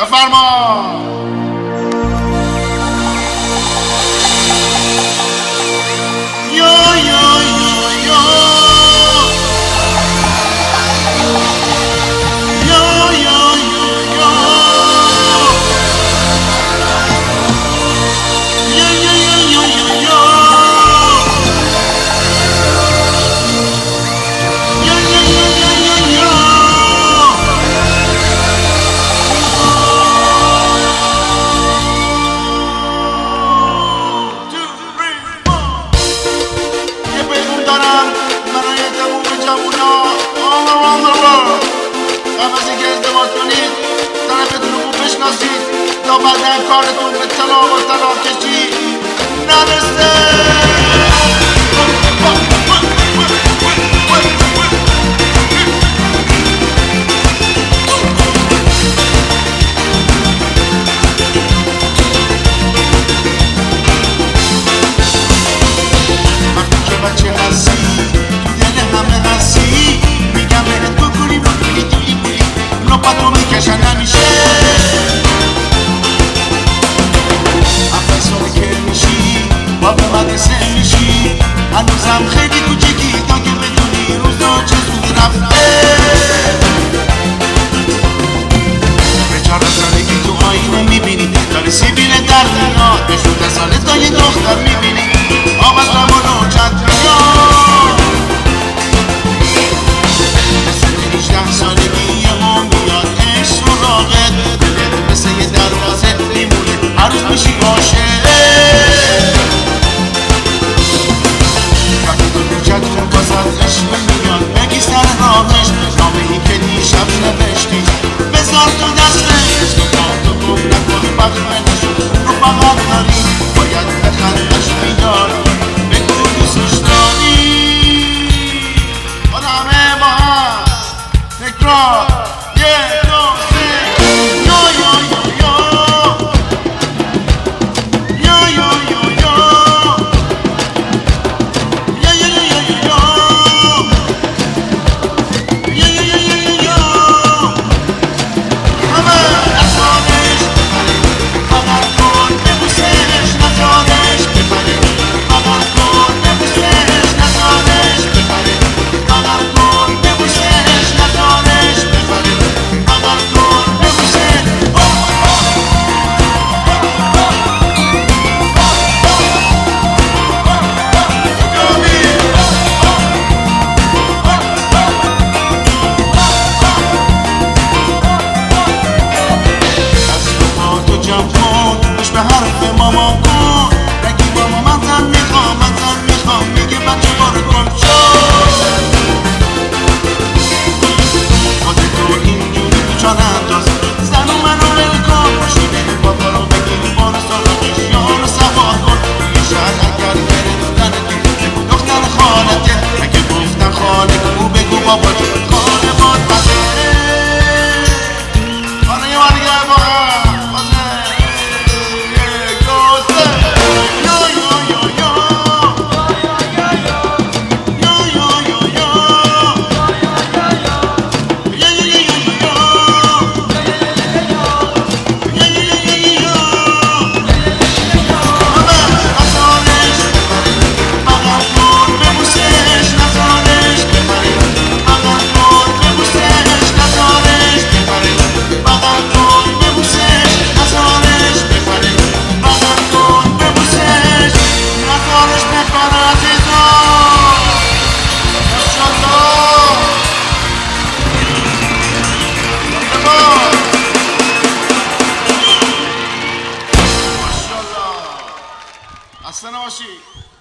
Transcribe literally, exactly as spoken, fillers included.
بفرما. تا بعدن کارتون به طلا و طلا کشی نرسه. وقتی که بچه هستی دل همه هستی میگم بهت بکنی بکنی دیلی بولی نوبتو میکشن نمیشه. مدرسه میشی هنوزم خیلی کوچیکی تا که بدونی روزا چه زود رفته. بیچاره سالگی تو آینه میبینی داری سیبیل در میاد به شونده ساله تا یه دختر میبینی آب از لبانو چند میاد. مثل هجده سالگی یه هم میاد عشق سراغت دلت مثل یه دروازه میمونه هر روز میشی عاشق. نامه‌ای که دیشب نوشتی بذار تو دستش تو گم نکن بخمه نشد رو فقط داری باید به خندش بیداری بگو دوستش داری. باید همه با هم تکرار یه دو سه یا یا یا یا یا یا به حرف ماما کن بگی ماما من زن میخوام من زن میخوام میگه بچه باره کن شد خودتو اینجوری تو جان انداز زن و منو ول کن باشی بری بابا رو بگیری بارو سراغش یارو سوار کن یه شهر اگر بره دخترتی بگو دختر خالته اگه گفتن خاله بگو بگو بابا جون خاله باد بده خانه یه بار دیگه با خسته نباشی.